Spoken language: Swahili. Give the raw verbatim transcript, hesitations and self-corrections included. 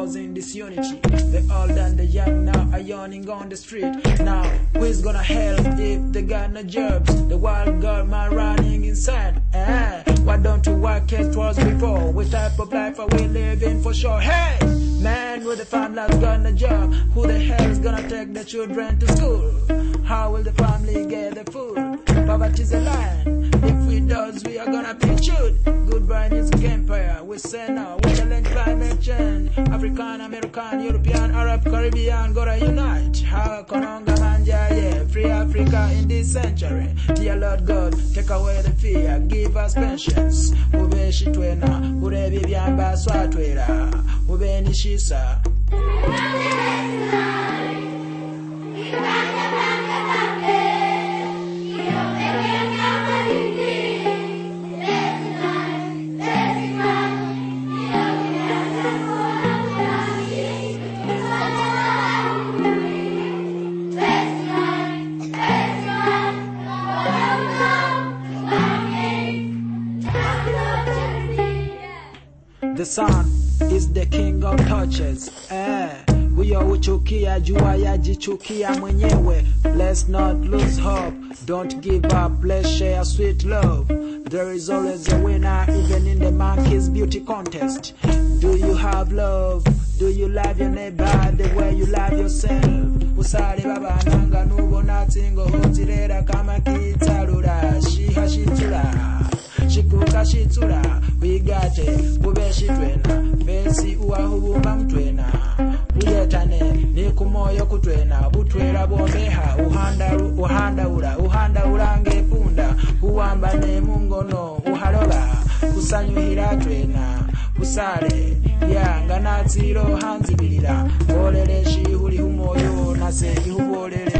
causing disunity. The old and the young now are yawning on the street. Now, who's gonna help if they got no jobs? The wild girl man running inside. Eh, why don't you work as was before? What type of life are we living for sure? Hey, man with the family's got no job. Who the hell is gonna take the children to school? How will the family get the food? Poverty's a line. If we does, we are gonna be chewed. Goodbye music empire. We say now, we challenge climate change. African, American, European, Arab, Caribbean, gotta unite. How kononga manja, yeah. Free Africa in this century. Dear Lord God, take away the fear. Give us pensions. Ube shitwena. Ure bibiamba swatwera. Ube nishisa. The sun is the king of touches. Eh, huyo uchukia jua yajichukia mwenyewe. Let's not lose hope. Don't give up. Let's share sweet love. There is always a winner even in the monkey's beauty contest. Do you have love? Do you love your neighbor the way you love yourself? Usali baba nanga nubo natingo hotirera kama kitarura. Shiha shitura. Shikuka shitura. Wigate bube shitwena. Fesi uahubumba mtwena. Uyetane ni kumoyo kutwena. Butwera bombeha. Uhanda uhanda ura. Uhanda urange punda. Uwamba ne mungono. Uharola. Usanyuhira twena. Usale. Yanga natsiro hanzibirira. Olele shihuri humoyo. Nase ihubolele.